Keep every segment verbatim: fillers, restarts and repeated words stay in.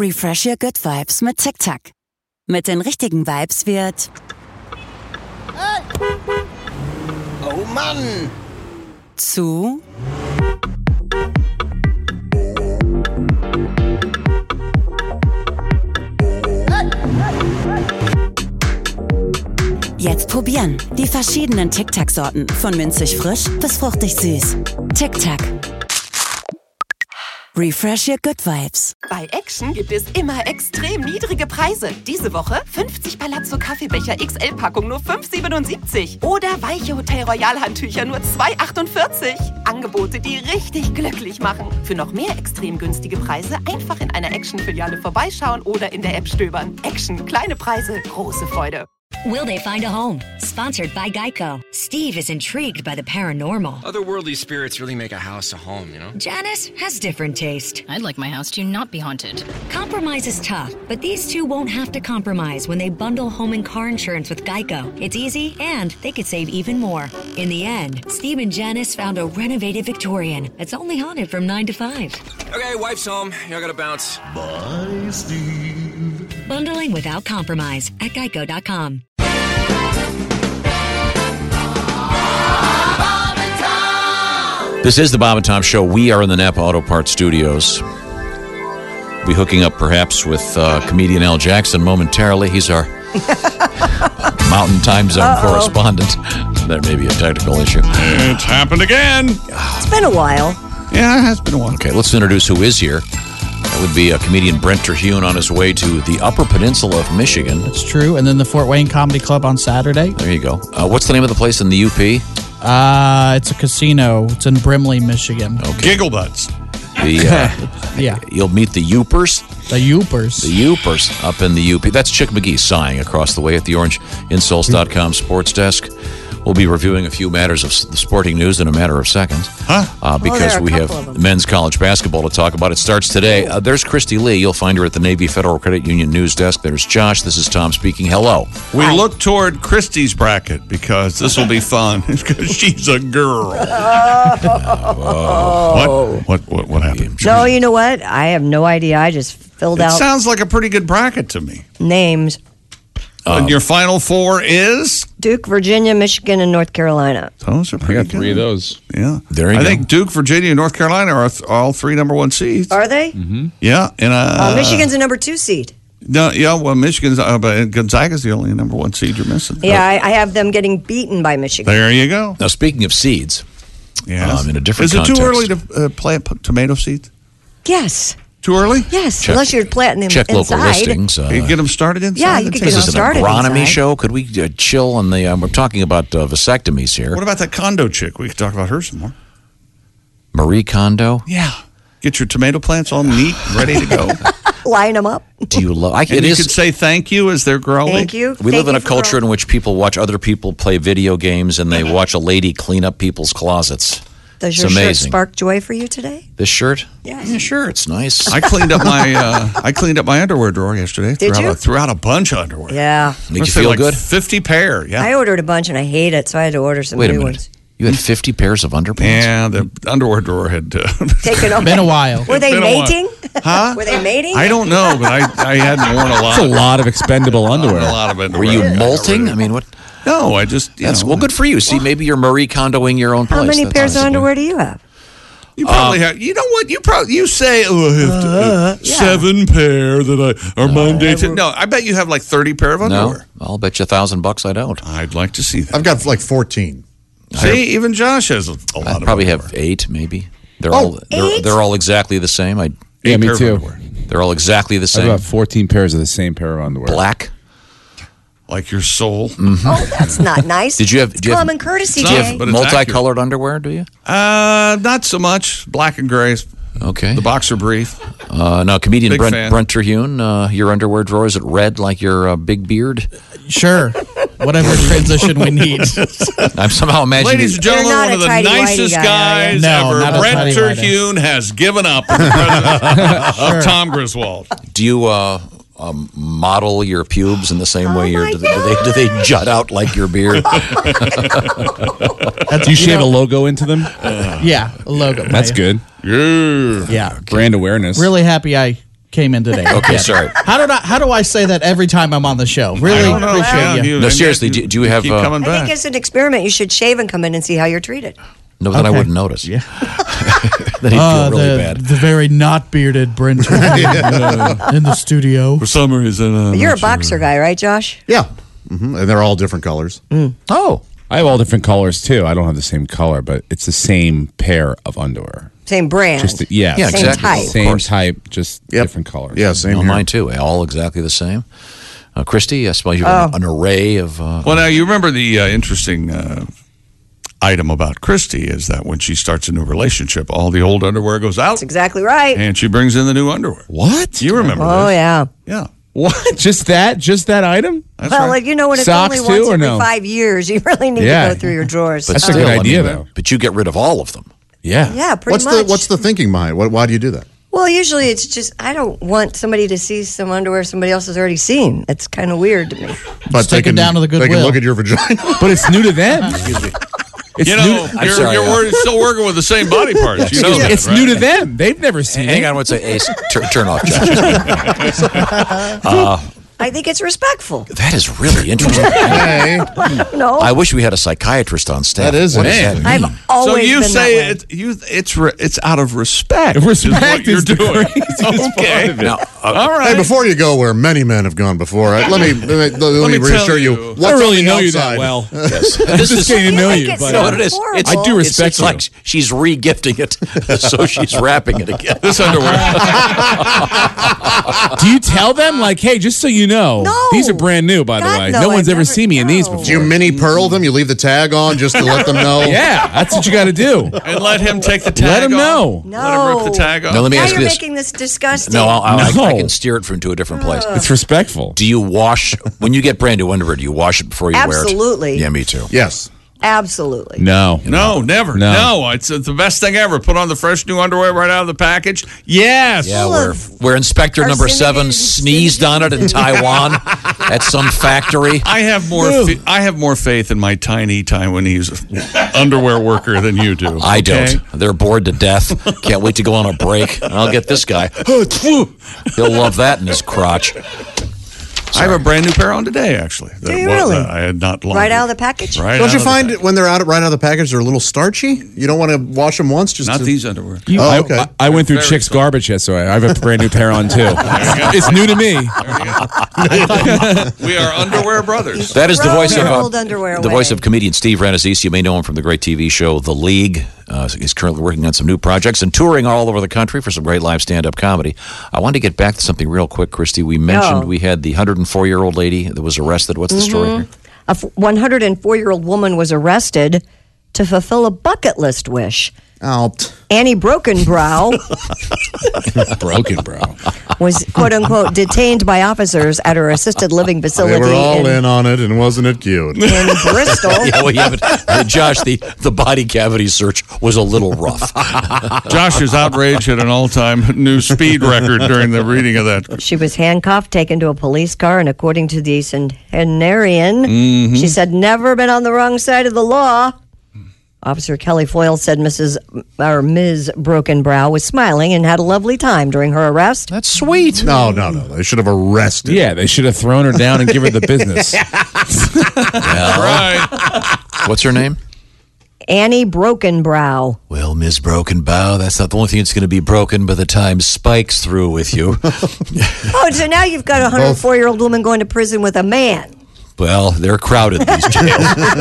Refresh your good vibes mit TikTok. Mit den richtigen Vibes wird... Hey! Oh Mann! Zu... Jetzt probieren. Die verschiedenen Tic-Tac-Sorten. Von minzig frisch bis fruchtig süß. Tic-Tac. Refresh your good vibes. Bei Action gibt es immer extrem niedrige Preise. Diese Woche fünfzig Palazzo Kaffeebecher X L-Packung nur fünf siebenundsiebzig. Oder weiche Hotel Royal Handtücher nur zwei achtundvierzig. Angebote, die richtig glücklich machen. Für noch mehr extrem günstige Preise einfach in einer Action-Filiale vorbeischauen oder in der App stöbern. Action, kleine Preise, große Freude. Will they find a home? Sponsored by Geico. Steve is intrigued by the paranormal. Otherworldly spirits really make a house a home, you know? Janice has different taste. I'd like my house to not be haunted. Compromise is tough, but these two won't have to compromise when they bundle home and car insurance with Geico. It's easy, and they could save even more. In the end, Steve and Janice found a renovated Victorian that's only haunted from nine to five. Okay, wife's home. Y'all gotta bounce. Bye, Steve. Bundling without compromise at geico dot com. This is the Bob and Tom Show. We are in the Napa Auto Parts Studios. We'll be hooking up perhaps with uh, comedian Al Jackson momentarily. He's our Mountain Time Zone Uh-oh. correspondent. There may be a technical issue. It's happened again. It's been a while. Yeah, it has been a while. Okay, let's introduce who is here. That would be a comedian Brent Terhune on his way to the Upper Peninsula of Michigan. That's true. And then the Fort Wayne Comedy Club on Saturday. There you go. Uh, what's the name of the place in the U P? Uh, it's a casino. It's in Brimley, Michigan. Okay. Giggle Butts. The, uh, yeah. You'll meet the Youpers. The Youpers. The Youpers up in the U P. That's Chick McGee sighing across the way at the orange insoles dot com sports desk. We'll be reviewing a few matters of the sporting news in a matter of seconds. Huh? Uh, because oh, we have men's college basketball to talk about. It starts today. Uh, there's Christy Lee. You'll find her at the Navy Federal Credit Union news desk. There's Josh. This is Tom speaking. Hello. We Hi. look toward Christy's bracket because this will be fun because she's a girl. Oh. What? What? What? What happened? No, you know what? I have no idea. I just filled it out. Sounds like a pretty good bracket to me. Names. Um, and your final four is? Duke, Virginia, Michigan, and North Carolina. Those are pretty I got good. three of those. Yeah. There you I go. think Duke, Virginia, and North Carolina are th- all three number one seeds. Are they? Mm-hmm. Yeah. And uh, uh, Michigan's a number two seed. No, yeah, well, Michigan's, uh, but Gonzaga's the only number one seed you're missing. Yeah, I, I have them getting beaten by Michigan. There you go. Now, speaking of seeds, yes. um, in a different Is it context. too early to uh, plant p- tomato seeds? Yes. Too early? Yes, Check- unless you're planting them Check inside. local listings. Uh, you get them started inside? Yeah, you could get This them is an started agronomy inside. show. Could we uh, chill on the? Um, we're talking about uh, vasectomies here. What about that condo chick? We could talk about her some more. Marie Kondo. Yeah. Get your tomato plants all neat, ready to go. Line them up. Do you love? I, And it you is, could say thank you as they're growing. Thank you. We Thank live in you a for culture growing. in which people watch other people play video games and they watch a lady clean up people's closets. Does It's your shirt amazing. spark joy for you today? This shirt? Yes. Yeah, sure. It's nice. I cleaned up my uh, I cleaned up my underwear drawer yesterday. Did threw you? Out a, threw out a bunch of underwear. Yeah. Made you Let's say feel like good? fifty pair. Yeah. I ordered a bunch and I hate it, so I had to order some Wait a new minute. ones. You had fifty pairs of underpants? Yeah, the underwear drawer had uh, Taken over. Been a while. Were they Been a while. mating? Huh? Were they mating? I don't know, but I, I hadn't worn a lot. That's a lot of expendable underwear. A lot of underwear. Were you molting? I mean, what? No, I just. You That's know, well, good for you. See, maybe you're Marie Kondoing your own place. How many That's pairs of awesome. underwear do you have? You probably have. You know what? You probably you say oh, I have to, uh, yeah. seven pair that I are Monday. To, no, I bet you have like thirty pair of No, underwear. I'll bet you a thousand bucks I don't. I'd like to see that. I've got like fourteen. See, even Josh has a, a lot I of probably underwear. have eight, maybe. They're Oh, all they're, eight? they're all exactly the same. I Yeah, Eight me pair of too. underwear. they're all exactly the I've same. got fourteen pairs of the same pair of underwear. Black. Like your soul. Oh, that's not nice. Did you have? Do you have, Common courtesy, It's do you not, Jay. but have it's multicolored underwear? Do you? Uh, not so much. Black and gray. Okay. The boxer brief. Uh, now, comedian Big Brent, fan. Brent Terhune, uh, your underwear drawer, is it red like your uh, big beard? Sure. Whatever transition we need. I'm somehow imagining. Ladies and You're gentlemen, not one a of the tidy-whitey nicest guy, are you? guys No, ever. not a Brent tidy-whitey. Terhune has given up in the presence of Tom Griswold. Do you uh, um, model your pubes in the same Oh way? You're, my do, they, do they do they jut out like your beard? That's, Do you shave know, a logo into them? Yeah, a logo. That's My- good. Yeah. Yeah. Brand awareness. Really happy I came in today. Okay, sorry. How do I how do I say that every time I'm on the show? Really I don't know. appreciate Yeah, you. you- No, and seriously, yet do, do you have? keep Uh, coming I back. think it's an experiment. You should shave and come in and see how you're treated. no, then I Okay. wouldn't notice. Yeah. Then he'd Uh, feel really the, bad. the very not bearded Brent uh, in the studio. For some reason, uh, You're a boxer guy, right, Josh? Yeah. hmm And they're all different colors. Oh, I have all different colors too. I don't have the same color, but it's the same pair of underwear. Same brand. Just yeah, Yeah, Same exactly. type. Of Same course. type, just Yep. different colors. Yeah, same No, here. mine too. All exactly the same. Uh, Christy, I suppose you have an, an array of. Uh, Well, now you remember the uh, interesting uh, item about Christy is that when she starts a new relationship, all the old underwear goes out, That's exactly right. and she brings in the new underwear. What? You remember Oh, this? yeah. Yeah. What? Just that? Just that item? That's well, right. like, you know, when it's Socks only too, once or every no? five years, you really need Yeah. to go through your drawers. but That's a still, good I idea, mean, though. But you get rid of all of them. Yeah. Yeah, pretty What's much. the What's the thinking behind it? Why, why do you do that? Well, usually it's just, I don't want somebody to see some underwear somebody else has already seen. It's kind of weird to me. But take it down to the They can Goodwill. look at your vagina. But it's new to them. It's you new know, to- I'm you're, sorry, you're uh, wor- still working with the same body parts. You know Excuse me. that, it's right? new to them. They've never seen Hang it. on one second. Ace, tur- turn off, Josh. uh, I think it's respectful. that is really interesting. Hey, No, I wish we had a psychiatrist on staff. That is What it. does that mean? I've So always you been say that way. it, you, it's re, it's out of respect. is Respect what you're is the doing. craziest Okay. part of it. Now, uh, All right. hey, before you go, where many men have gone before, I, let me let me, let me me tell reassure you. you. What's I don't really on the know you outside? that well. yes. I'm This just is getting to know You you. make it But you know what it is? horrible. It's, I do it's- respect it's you. like she's re-gifting it, so she's wrapping it again. This underwear. do you tell them, like, hey, just so you know, No. these are brand new, by the God, way. no, No, one's I've ever never- seen me in these no. before. Do you mini pearl them? You leave the tag on just to let them know. Yeah, that's what you got to do. And let him take the tag Let him off. know. No. Let him rip the tag off. Now, let me now ask you're you this. making this disgusting. No, I'll, I'll, No. I, I can steer it from to a different place. It's respectful. Do you wash when you get brand new underwear? Do you wash it before you wear it? Absolutely. Yeah, me too. Yes. Absolutely. No. No, never. No. No, it's, it's the best thing ever. Put on the fresh new underwear right out of the package. Yes. Yeah, Full where of where Inspector Number Seven carcinogens, sneezed on it in Taiwan at some factory. I have more. Fa- I have more faith in my tiny Taiwanese underwear worker than you do. I okay? don't. They're bored to death. Can't wait to go on a break. And I'll get this guy. He'll love that in his crotch. I have a brand new pair on today, actually. Do you That was- really? uh, I had not long. Right out of the package? Right Don't out you of the find package. when they're out right out of the package, they're a little starchy? You don't want to wash them once, just Not to, these underwear. Oh, I, okay. I, I went through Very Chick's soft. garbage yesterday. I have a brand new pair on too. It's new to me. We are underwear brothers. That is the Throw voice of your uh, old underwear the away. voice of comedian Steve Rannazzisi. You may know him from the great T V show The League. Uh, he's currently working on some new projects and touring all over the country for some great live stand-up comedy. I wanted to get back to something real quick, Christy. We mentioned Oh. we had the one hundred four year old lady that was arrested. What's the story here? A one hundred four year old woman was arrested to fulfill a bucket list wish. out. Annie Brokenbrow Broken, bro. was, quote unquote, detained by officers at her assisted living They facility were all in, in on it, and wasn't it cute? in Bristol. Yeah, well, yeah, but, uh, Josh, the, the body cavity search was a little rough. Josh's outrage hit an all-time new speed record during the reading of that. She was handcuffed, taken to a police car, and according to the centenarian, Mm-hmm. she said, never been on the wrong side of the law. Officer Kelly Foyle said Missus or Miz Brokenbrow was smiling and had a lovely time during her arrest. That's sweet. No, no, no. They should have arrested. Yeah, they should have thrown her down and give her the business. Well, Right. what's her name? Annie Brokenbrow. Well, Miz Broken Bow, that's not the only thing that's going to be broken by the time Spike's through with you. Oh, so now you've got a one hundred four year old woman going to prison with a man. Well, they're crowded, these jails.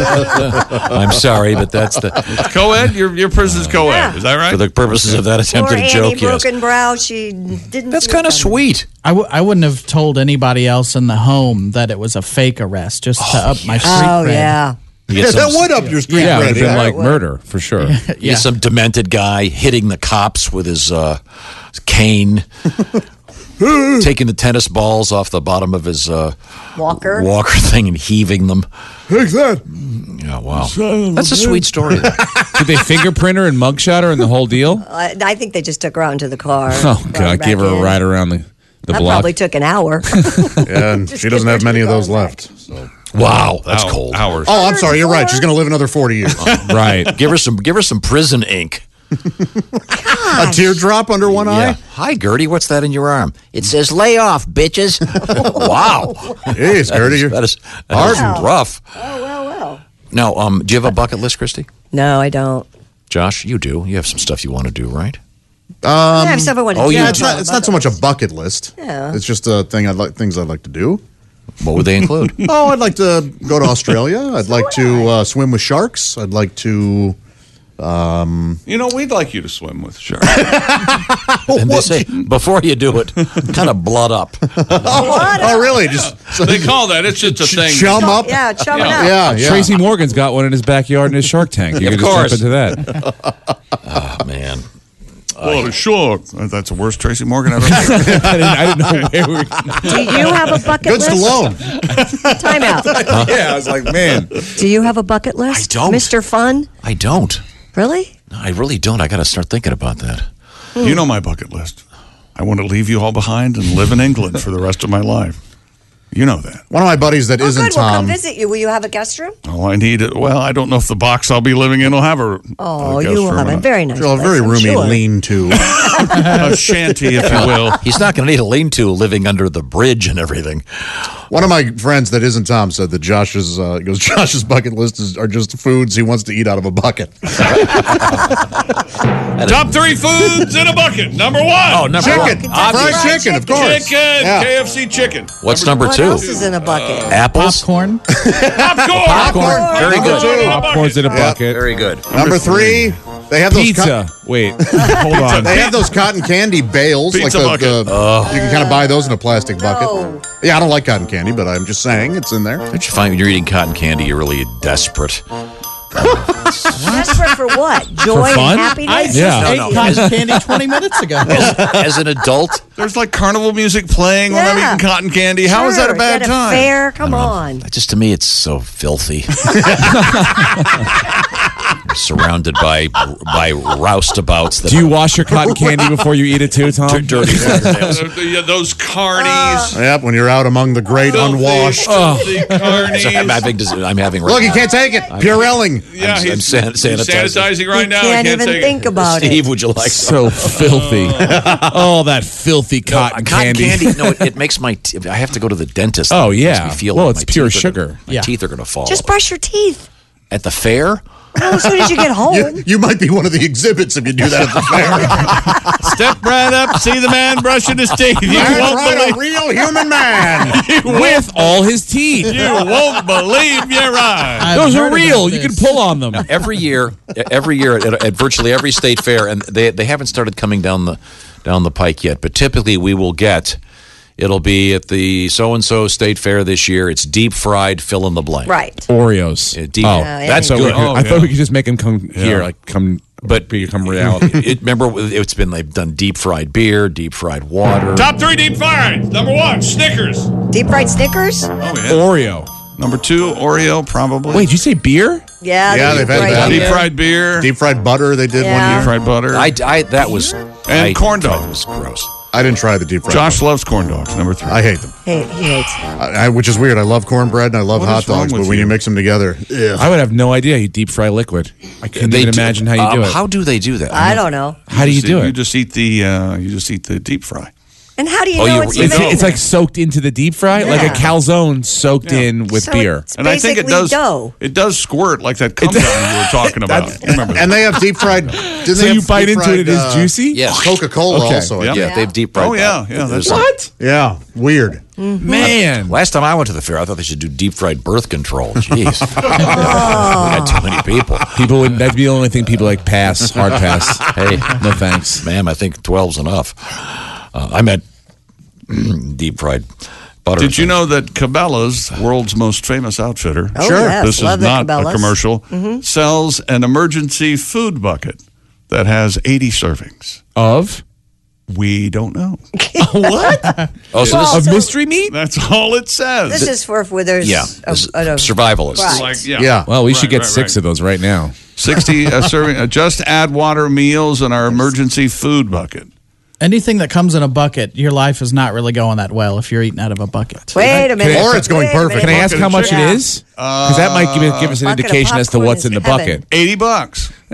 I'm sorry, but that's the Co-ed? Your, your prison's co-ed. Yeah. Is that right? for the purposes of that Poor attempted Annie joke, yes. Brokenbrow, she didn't. That's see it kind of coming. sweet. I, w- I wouldn't have told anybody else in the home that it was a fake arrest just to up my street Oh, cred. yeah. You Yeah, get that some, would up your street Yeah, it would cred. have been yeah. like murder for sure. you Yeah. get some demented guy hitting the cops with his uh, cane, taking the tennis balls off the bottom of his uh, Walker. walker thing and heaving them. Take that. Yeah, wow. That's a sweet story. Did they fingerprint her and mugshot her and the whole deal? Uh, I think they just took her out into the car. Oh, brought God. I back gave her a in. ride around the, the That block. probably took an hour. Yeah, and she doesn't get have her many to of the those car. left. So. Wow, that's Hour- cold. Hours. Oh, I'm sorry. You're right. She's going to live another forty years. Right. Give her some. Give her some prison ink. A teardrop under one Yeah. eye? Hi, Gertie. What's that in your arm? It says lay off, bitches. Wow. Jeez, Gertie, you're That is, that is hardened. rough. Oh, well, well. Now, um, do you have a bucket list, Christy? No, I don't. Josh, you do. You have some stuff you want to do, right? Um, I have stuff I want to oh, do. yeah, yeah, it's not. It's not so much a bucket list. Yeah. It's just a thing. I'd like things I'd like to do. What would they include? Oh, I'd like to go to Australia. I'd like to uh, swim with sharks. I'd like to. Um, You know, we'd like you to swim with sharks. And they say, before you do it, kind of blood up. oh, oh, really? Just They call that. It's just a thing. chum up. Yeah, chum it Yeah. up. Yeah, yeah. Tracy Morgan's got one in his backyard in his Shark Tank. You Of can just course. jump into that. Oh, man. Well, a shark. That's the worst Tracy Morgan I've ever seen. I, didn't, I didn't know where we were. Do you have a bucket Good list? Stallone. Time out. Yeah, I was like, man. Do you have a bucket list? I don't. Mister Fun? I don't. Really? No, I really don't. I got to start thinking about that. You know my bucket list. I want to leave you all behind and live in England for the rest of my life. You know that. One of my buddies that Oh, isn't good. We'll come Tom. visit you. Will you have a guest room? All I need, well, I don't know if the box I'll be living in will have a. Oh, a guest you will room have or a not. very nice Sure, a place, very I'm roomy sure. lean-to. A shanty, if you will. He's not going to need a lean-to living under the bridge and everything. One of my friends that isn't Tom said that Josh's uh, he goes Josh's bucket list is, are just foods he wants to eat out of a bucket. Top three foods in a bucket. Number one. Oh, number Chicken, one. Obvious. fried chicken, of course. Chicken. Yeah. K F C chicken. What's number, What two? else is in a bucket? Apples. Popcorn. Popcorn. Popcorn. Very Number good. two. Popcorn's in a bucket. Very good. Number three, they have those Pizza. Wait, hold on. They have those cotton candy bales, Pizza like the, the Oh. you can kind of buy those in a plastic bucket. No. Yeah, I don't like cotton candy, but I'm just saying it's in there. Don't you find when you're eating cotton candy, you're really desperate? Desperate for what? Joy and fun? happiness? I just Yeah. ate No, no. cotton candy twenty minutes ago. As an adult, There's like carnival music playing when I'm Yeah. eating cotton candy. How is that a Sure, bad at time? Fair? Come on. just to me, it's so filthy. Surrounded by by roustabouts that Do you wash your cotton candy before you eat it too, Tom? are dirty. Uh, yeah, those carnies. Yep, when you're out among the great Filthy, unwashed. filthy I'm carnies. having, I'm having Look, you can't take it. Purelling. Yeah, I'm- he's, I'm san- he's sanitizing. sanitizing right You now. can't I can't even take think it. about Steve, it. would you like some? So filthy. Oh, that filthy No, cotton, cotton candy. candy. No, it, it makes my. T- I have to go to the dentist. Oh, It makes yeah. me feel Well, like it's my pure teeth are sugar. gonna- my Yeah. teeth are going to fall. Just brush your teeth. At the fair? Well, as soon as you get home. You, you might be one of the exhibits if you do that at the fair. Step right up, see the man brushing his teeth. You That's won't right, a believe. real human man. With all his teeth. You won't believe your eyes. I've Those heard are about real. You can this. pull on them. Every year, every year at, at virtually every state fair, and they they haven't started coming down the down the pike yet. But typically, we will get. It'll be at the so and so state fair this year. It's deep fried, fill in the blank. Right. Oreos. Yeah, deep- oh, Yeah, that's so we good. could- Oh, I yeah. thought we could just make them come here, Yeah. like come, But become reality. It, remember, it's been they've done deep fried beer, deep fried water. Top three deep fries. Number one, Snickers. Deep fried Snickers? Oh, yeah. Oreo. Number two, Oreo, probably. Wait, did you say beer? Yeah. Yeah, the they've deep had fried that. deep beer. fried beer. Deep fried butter, they did Yeah. one Deep year. fried butter. I, I that was And I corn thought dogs. it was gross. I didn't try the deep fried. Josh loves corn dogs. Number three. I hate them. Hey, he hates it. I, I, which is weird. I love cornbread and I love What hot is wrong dogs, with but when you? you mix them together, ugh. I would have no idea you deep fry liquid. I couldn't They even do- imagine how you um, do it. How do they do that? I don't know. How do you just- do You it? just eat the. Uh, you just eat the deep fry. And how do you Oh, know you- it's you It's, even in it's there? like soaked into the deep fry, like a Yeah. calzone soaked in with So beer. it's And I think it basically does. dough. It does squirt like that cum down you were talking about. You remember that? And they have deep fried. Didn't So they you have bite deep into it, it is fried, uh, juicy? Yes. Coca Cola Okay. also. I Yep. think. Yeah, they've deep fried. Oh, yeah, that. yeah, There's that's- a- What? Yeah, weird. Man. Last time I went to the fair, I thought they should do deep fried birth control. Jeez, we had too many people. People would, that'd be the only thing people like pass, hard pass. Hey, No thanks. ma'am, I think twelve's enough. Uh, I meant deep fried butter. Did you know that Cabela's, world's most famous outfitter, Oh, Sure. yes, this love is the not a Cabela's. commercial, Mhm. sells an emergency food bucket that has eighty servings. Of? We don't know. What? Oh, so Well, this Of mystery meat? That's all it says. This is for if where there's Yeah, a, this is a, a survivalist. Right. like, yeah. Yeah. Well, we should Right, get right, six right. of those right now. sixty uh, serving. Uh, just add water, meals, and our emergency food bucket. Anything that comes in a bucket, your life is not really going that well if you're eating out of a bucket. Wait a minute. Or it's going Wait a perfect. Can I minute. ask how much Yeah. it is? Because that might give, give us an Bucket of indication as to popcorn what's is in the heaven. bucket. Eighty bucks.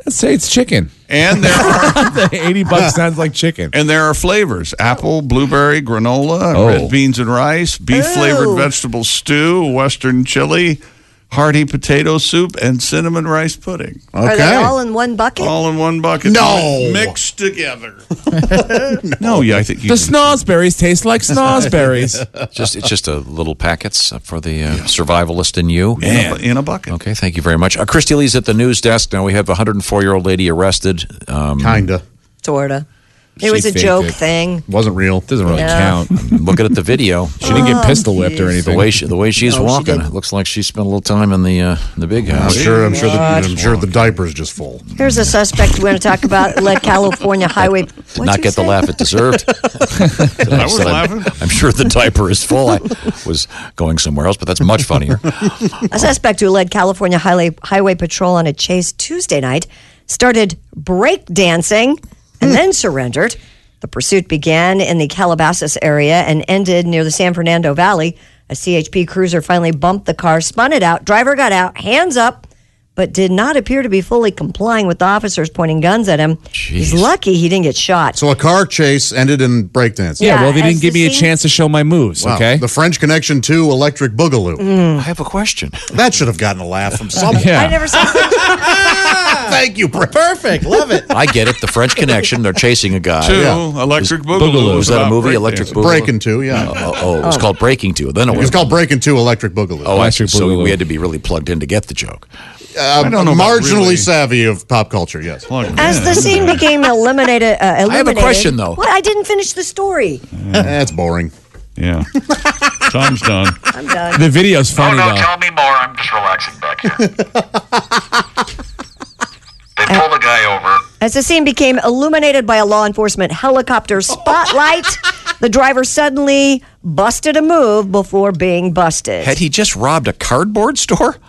Let's say it's chicken. And there are eighty bucks sounds like chicken. And there are flavors: apple, blueberry, granola, Oh. red beans and rice, beef flavored vegetable stew, western chili, hearty potato soup, and cinnamon rice pudding. Are they all in one bucket? All in one bucket. No. Mixed together. no. yeah, I think you The can- snozberries taste like snozberries. Just it's just a little packets for the uh, survivalist in you. in a, in a bucket. Okay, thank you very much. Uh, Christy Lee's at the news desk now. We have a one hundred four year old lady arrested. Um, Kinda. Sorta. It She was a faked joke it. thing. Wasn't real. Doesn't really Yeah. count. I'm looking at the video. She didn't get pistol whipped or The anything. way she, the way she's No, she walking, didn't. it looks like she spent a little time in the uh, the big I'm house. sure. I'm sure. The, I'm sure the diaper's just full. Here's a suspect we're going to talk about. Led California highway. Did What'd not you get the say? laugh it deserved. I was said, I'm, laughing. I'm sure the diaper is full. I was going somewhere else, but that's much funnier. A suspect who led California highway, highway patrol on a chase Tuesday night started break dancing and then surrendered. The pursuit began in the Calabasas area and ended near the San Fernando Valley. A C H P cruiser finally bumped the car, spun it out. Driver got out, hands up, but did not appear to be fully complying with the officers pointing guns at him. He's lucky he didn't get shot. So a car chase ended in breakdancing. Yeah, Yeah, well, they as didn't give the me a scene- chance to show my moves, Wow. okay? The French Connection to Electric Boogaloo. I have a question. That should have gotten a laugh from someone. Yeah. I never saw Thank you. Perfect. Love it. I get it. The French Connection. They're chasing a guy. Two, Yeah. Electric Was- Boogaloo. Was that a about movie, breakdancing. Electric Boogaloo? Breaking Two, yeah. Oh, oh, it was called Breaking Two. Then it It was was called Breaking Two Electric Boogaloo. Oh, I see. Electric So Boogaloo. we had to be really plugged in to get the joke. Uh, I don't know about marginally really- savvy of pop culture, yes. Plug As in. the scene became eliminated, uh, have a illuminated. question, though. What? I didn't finish the story. That's boring. Yeah. Tom's done. I'm done. The video's funny, no, no, though. tell me more. I'm just relaxing back here. They pull the guy over. As the scene became illuminated by a law enforcement helicopter spotlight, the driver suddenly busted a move before being busted. Had he just robbed a cardboard store?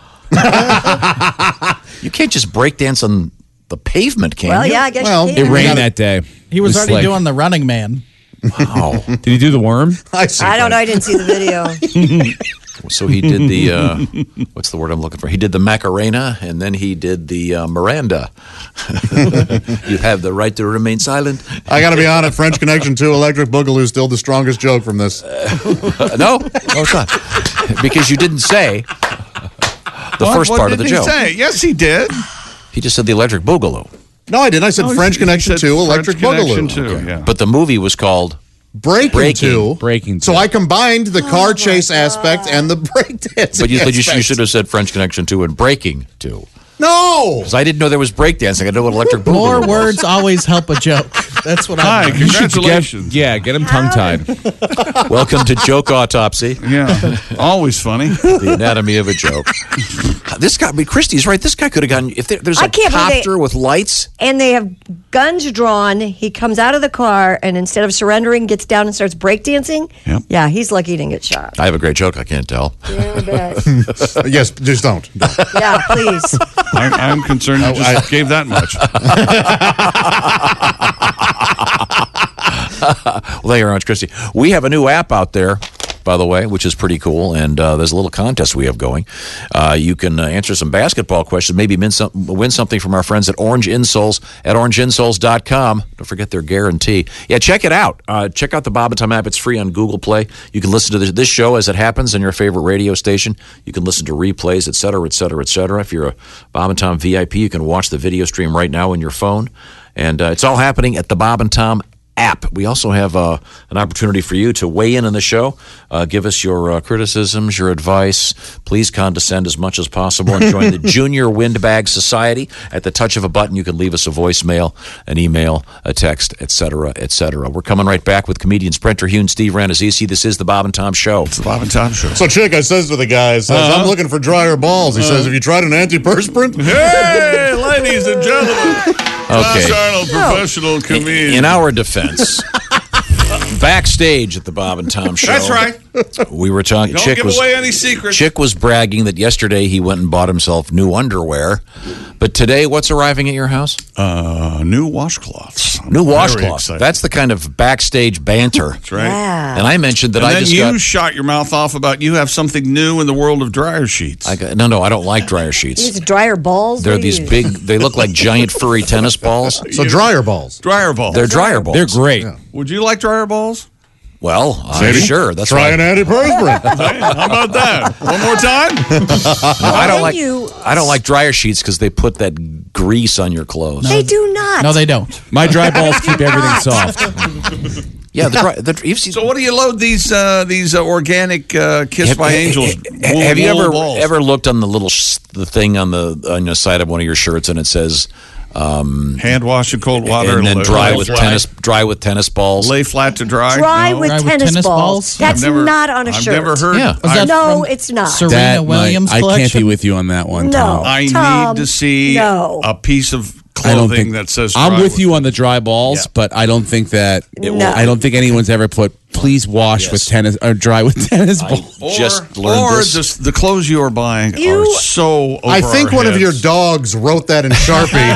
You can't just break dance on the pavement, can well, you? yeah, I guess Well, you It can. rained that day. He was It already slick. doing the running man. Wow. Did he do the worm? I see. I don't know. that. I didn't see the video. So he did the, uh, what's the word I'm looking for? He did the Macarena, and then he did the uh, Miranda. You have the right to remain silent. I got to be honest. French Connection to Electric Boogaloo is still the strongest joke from this. Uh, no, no, it's not. Because you didn't say the What? first What part of did the he joke. say? Yes, he did. He just said the Electric Boogaloo. No, I didn't. I said Oh, French he Connection said to Electric French Connection Boogaloo. too, yeah. But the movie was called Breaking, Breaking. Two. Breaking So Two. I combined the car chase aspect and the breakdancing. But you, but you, sh- you aspect. should have said French Connection two and Breaking two. No. Because I didn't know there was breakdancing. I didn't know what Electric Boogaloo More was. words always help a joke. That's what Hi, I learned. You should get, congratulations. yeah, get him tongue-tied. Welcome to Joke Autopsy, Yeah. Always funny. the anatomy of a joke. This guy, I mean, Christie's right. This guy could have gotten, if there, there's I a can't believe they- copter with lights. And they have guns drawn. He comes out of the car and instead of surrendering, gets down and starts breakdancing. Yep. Yeah, he's lucky he didn't get shot. I have a great joke. I can't tell. Yeah, I bet. Yes, just don't. Don't. Yeah, please. I, I'm concerned you just I- gave that much. Well, thank you very much, Christy. We have a new app out there, by the way, which is pretty cool. And uh, there's a little contest we have going. Uh, you can uh, answer some basketball questions, maybe win, some, win something from our friends at Orange Insoles at orange insoles dot com. Don't forget their guarantee. Yeah, check it out. Uh, check out the Bob and Tom app. It's free on Google Play. You can listen to this, this show as it happens on your favorite radio station. You can listen to replays, et cetera, et cetera, et cetera. If you're a Bob and Tom V I P, you can watch the video stream right now on your phone. And uh, it's all happening at the Bob and Tom app. We also have uh, an opportunity for you to weigh in on the show. Uh, give us your uh, criticisms, your advice. Please condescend as much as possible and join the Junior Windbag Society. At the touch of a button, you can leave us a voicemail, an email, a text, et cetera, et cetera. We're coming right back with comedians Brent Terhune, Steve Rannazzisi. This is the Bob and Tom Show. It's the Bob and Tom Show. So Chick, I says to the guy, says, Uh-huh. I'm looking for drier balls. He says, have you tried an antiperspirant? Hey, ladies and gentlemen. Okay. Josh Arnold, professional comedian. In our defense, backstage at the Bob and Tom Show. That's right. We were talking. Don't Chick give was, away any secrets. Chick was bragging that yesterday he went and bought himself new underwear, but today, what's arriving at your house? Uh, new washcloths. I'm New very washcloth. excited. That's the kind of backstage banter. That's right. Yeah. And I mentioned that and I then just you got. shot your mouth off about you have something new in the world of dryer sheets. I got, no, no, I don't like dryer sheets. These dryer balls. They're What do you these use? big. They look like giant furry tennis balls. So dryer balls. dryer balls. They're dryer balls. They're great. Would you like dryer balls? Well, I'm sure. That's Try why. an antiperspirant. Hey, how about that? One more time? No, I don't Then like. you- I don't like dryer sheets because they put that grease on your clothes. They do not. No, they don't. My dry balls keep everything not. soft. Yeah, the, dry, the you've seen. So what do you load these uh, these uh, organic uh, Kiss by Angels? Have, wool- have you wool ever balls? ever looked on the little sh- the thing on the on the side of one of your shirts and it says um, hand wash in cold water and then lay- dry lay with flat. tennis dry with tennis balls? Lay flat to dry. Dry No. with, Dry with tennis, tennis balls. balls? That's I've never- not on a I've shirt. never heard. Yeah. Was that I, No, from it's not. Serena That might- Williams I collection? can't be with you on that one, No. Tom. I Tom, need to see no. a piece of I don't clothing think that says. I'm dry with you on the dry balls, Yeah. but I don't think that it will, No. I don't think anyone's ever put please wash Yes. with tennis or dry with tennis I balls. Or, just learned or this. just the clothes you are buying You- are so. Over I think our one of your heads. dogs wrote that in Sharpie.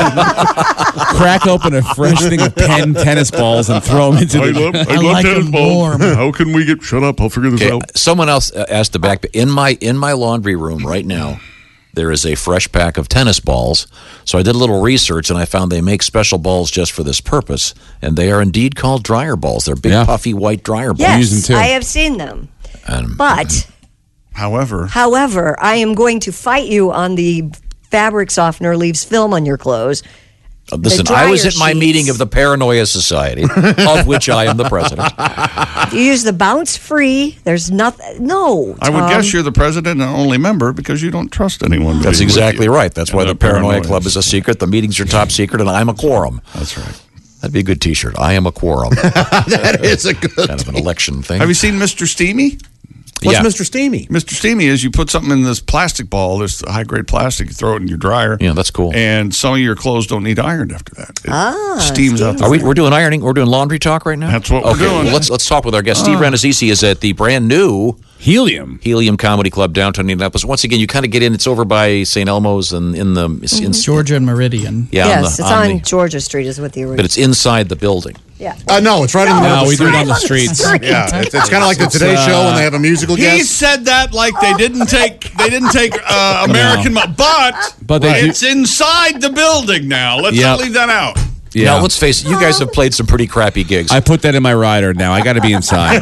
Crack open a fresh thing of Penn tennis balls and throw them into I the. love, I I love like tennis them balls. warm. How can we get? Shut up! I'll figure this Okay, out. someone else uh, asked the back in my in my laundry room right now. There is a fresh pack of tennis balls. So I did a little research and I found they make special balls just for this purpose, and they are indeed called dryer balls. They're big, Yeah. puffy white dryer balls. Yes, use them too. I have seen them. And- But, However, however, I am going to fight you on the fabric softener leaves film on your clothes. Uh, Listen, The I was dryer at my sheets. meeting of the Paranoia Society, of which I am the president. You use the bounce free. There's nothing. No. I would Tom. guess you're the president and only member because you don't trust anyone. That's being with exactly you. right. That's why And the Paranoia Club is a secret. The meetings are top secret, and I'm a quorum. That's right. That'd be a good T-shirt. I am a quorum. That is a good. Kind of an election thing. Have you seen Mister Steamy? What's Yeah. Mister Steamy? Mister Steamy is you put something in this plastic ball, this high grade plastic, you throw it in your dryer. Yeah, that's cool. And some of your clothes don't need ironed after that. It Ah, steams out the Are we? We're doing ironing. We're doing laundry talk right now. That's what we're okay, doing. Well, let's let's talk with our guest. Steve Rannazzisi is at the brand new Helium. Helium Comedy Club downtown Indianapolis. Once again, you kind of get in. It's over by Saint Elmo's and in the it's in, Georgia and Meridian. yeah, Yes, on the, it's on on the- Georgia Street, is what the but original. it's inside the building. Yeah. Uh, no, it's right in the middle No, of we the do it street. on the streets. Yeah, it's, it's kind of like the Today Show when they have a musical He guest. said that like they didn't take they didn't take uh, American, mo- but But they do- it's inside the building now. Let's Yep. not leave that out. Yeah. Now, let's face it. You guys have played some pretty crappy gigs. I put that in my rider now. I got to be inside.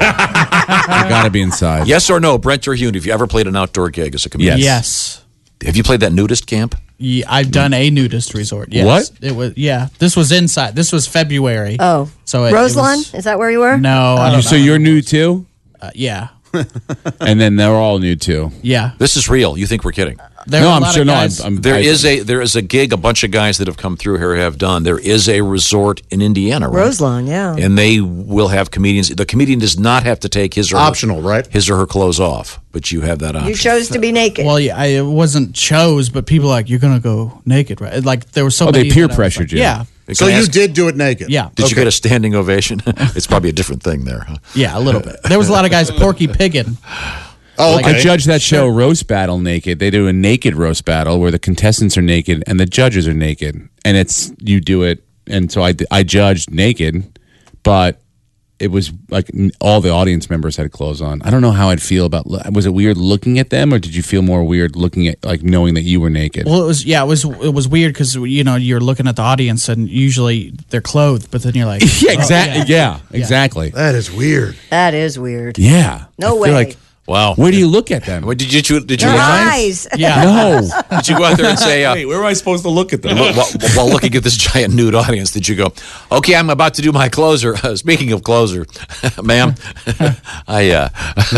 I got to be inside. Yes or no, Brent Terhune? Have you ever played an outdoor gig as a comedian? Yes. Have you played that nudist camp? Yeah, I've done a nudist resort. Yes. What? It was. Yeah. This was inside. This was February. Oh. So it, Roselawn? It was, Is that where you were? no. I You- don't so know. you're new too, Uh, yeah. and then they're all new too. Yeah. This is real. You think we're kidding? There no, were a I'm lot sure. of No, I'm. guys- I'm There I- is a there is a gig. A bunch of guys that have come through here have done. There is a resort in Indiana, right? Roselawn, yeah. And they will have comedians. The comedian does not have to take his or Optional, her, right? His or her clothes off, but you have that option. You chose to be naked. Well, yeah, I it wasn't chose, but people are like, you're gonna go naked, right? Like there were so Oh, they many peer that I was pressured like, you. Yeah, So you did do it naked? yeah, Did you Okay. get a standing ovation? It's probably a different thing there. Huh? yeah, a little bit. There was a lot of guys porky pigging. Oh, okay. I judged that show Roast Battle naked. They do a naked roast battle where the contestants are naked and the judges are naked, and it's you do it. And so I I judged naked, but it was like n- all the audience members had clothes on. I don't know how I'd feel about. Was it weird looking at them, or did you feel more weird looking at like knowing that you were naked? Well, it was yeah, it was it was weird because you know you're looking at the audience and usually they're clothed, but then you're like, yeah, oh, exactly. yeah. Yeah, exactly. That is weird. That is weird. Yeah. No I feel way. Like, Wow. where do you look at them? What, did you did you, did you Your lie? eyes. Yeah, No. Did you go out there and say? Uh, where am I supposed to look at them? while, while looking at this giant nude audience, did you go, okay, I'm about to do my closer. Uh, speaking of closer, ma'am, I, uh,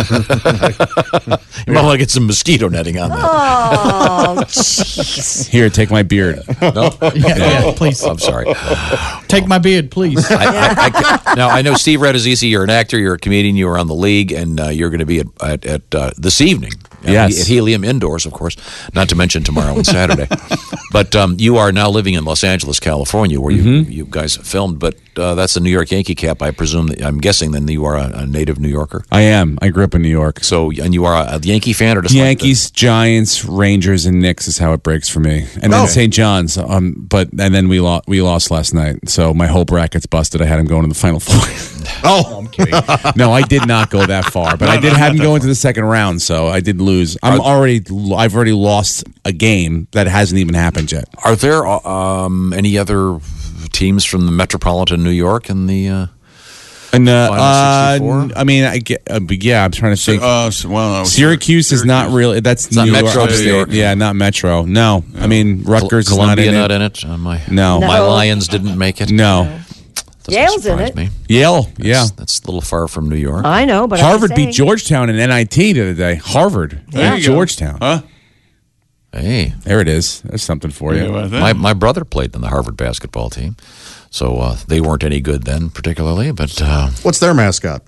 you might want to get some mosquito netting on that. Oh, jeez. Here, take my beard. No? yeah, yeah, please I'm sorry. take my beard, please. I, I, I, now, I know Steve Rannazzisi, you're an actor, you're a comedian, you were on The League, and uh, you're going to be at, at, at uh, this evening. At, Yes. At Helium Indoors, of course, not to mention tomorrow and Saturday. But um, you are now living in Los Angeles, California, where you, you guys have filmed. But uh, that's a New York Yankee cap. I presume. That, I'm guessing then you are a, a native New Yorker. I am. I grew up in New York. So, and you are a, a Yankee fan, or just Yankees, like the- Giants, Rangers, and Knicks is how it breaks for me, and then Oh. Saint John's. Um, but and then we lost. We lost last night, so my whole bracket's busted. I had him going to the Final Four. Oh, I'm kidding. No, I did not go that far, but No, I did no, have not him that go into the second round, so I did lose. I'm already. I've already lost a game that hasn't even happened yet. Are there um, any other teams from the metropolitan New York in the uh, And uh, Final uh, sixty-four? I mean, I get, uh, but yeah, I'm trying to think. Uh, so- well, no, Syracuse is not really. That's not New York, Metro New upstate. York. Yeah, not Metro. No, I mean Rutgers is not Columbia in it. not in it. Uh, my No. my No. Lions didn't make it. No, Doesn't Yale's in surprise it. Me. Yale. Yeah, That's, that's a little far from New York. I know, but I'm Harvard just beat saying. Georgetown in N I T the other day. Harvard Yeah. beat Georgetown. Huh? Hey, There it is. There's something for Yeah, you. about that. my my brother played in the Harvard basketball team, so uh, they weren't any good then, particularly. But uh, what's their mascot?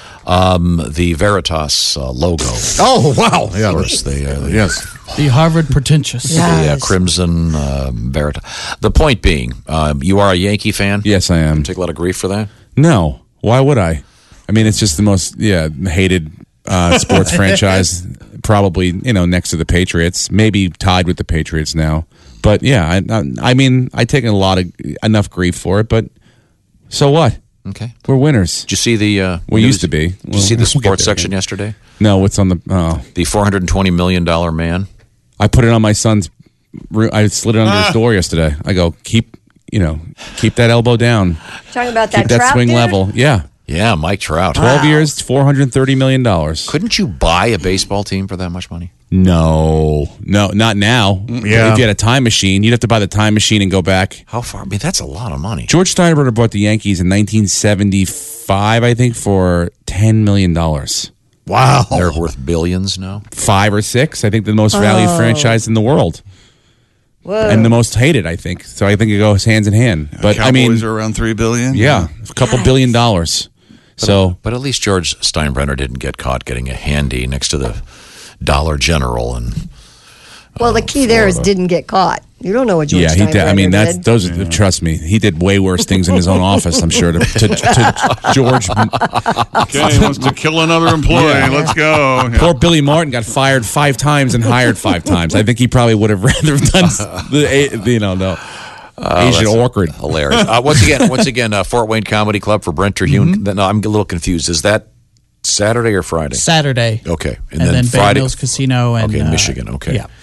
um, the Veritas uh, logo. Oh, wow. Yeah. Of course, they, uh, they Yes. The Harvard pretentious. the uh, Crimson um, Veritas. The point being, um, you are a Yankee fan. Yes, I am. Take a lot of grief for that. No, why would I? I mean, it's just the most yeah hated uh, sports franchise, probably you know next to the Patriots, maybe tied with the Patriots now. But yeah, I, I, I mean, I take a lot of enough grief for it. But so what? Okay, we're winners. Did you see the? Uh, We news- used to be. Did you Well, see the we'll get sports there section again. yesterday? No, what's on the? Oh, The four hundred twenty million dollar man. I put it on my son's. roo- I slid it under his door yesterday. I go keep you know keep that elbow down, Talking about keep that, that Trout swing dude? level. Yeah, Yeah, Mike Trout. twelve years, four hundred thirty million dollars. Couldn't you buy a baseball team for that much money? No, no, not now. Yeah. If you had a time machine, you'd have to buy the time machine and go back. How far? I mean, that's a lot of money. George Steinbrenner bought the Yankees in nineteen seventy-five, I think, for ten million dollars. Wow. They're worth billions now. Five or six, I think, the most valued Oh. franchise in the world. Whoa. And the most hated, I think. So I think it goes hands in hand. But Cowboys I mean, are around three billion. yeah, a couple billion dollars. So But at least George Steinbrenner didn't get caught getting a handy next to the Dollar General and Well, the key there is didn't get caught. You don't know what George yeah, he did. I mean, Steinbrenner that's did. those. Are, Trust me, he did way worse things in his own office. I'm sure to, to, to George. Okay, he wants to kill another employee. Yeah. Let's go. Yeah. Poor Billy Martin got fired five times and hired five times. I think he probably would have rather done the you know no Asian that's Orchid. hilarious. Uh, once again, once again, uh, Fort Wayne Comedy Club for Brent Terhune. Mm-hmm. No, I'm a little confused. Is that Saturday or Friday? Saturday. Okay, And, then, Bay Mills Casino and Okay, in uh, Michigan. Okay. Yeah.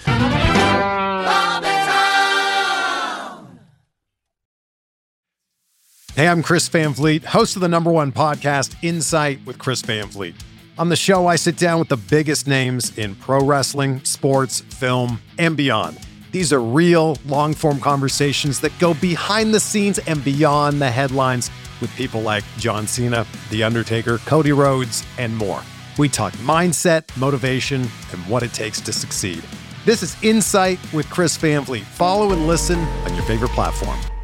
Hey, I'm Chris Van Vliet, host of the number one podcast, Insight with Chris Van Vliet. On the show, I sit down with the biggest names in pro wrestling, sports, film, and beyond. These are real, long-form conversations that go behind the scenes and beyond the headlines with people like John Cena, The Undertaker, Cody Rhodes, and more. We talk mindset, motivation, and what it takes to succeed. This is Insight with Chris Van Vliet. Follow and listen on your favorite platform.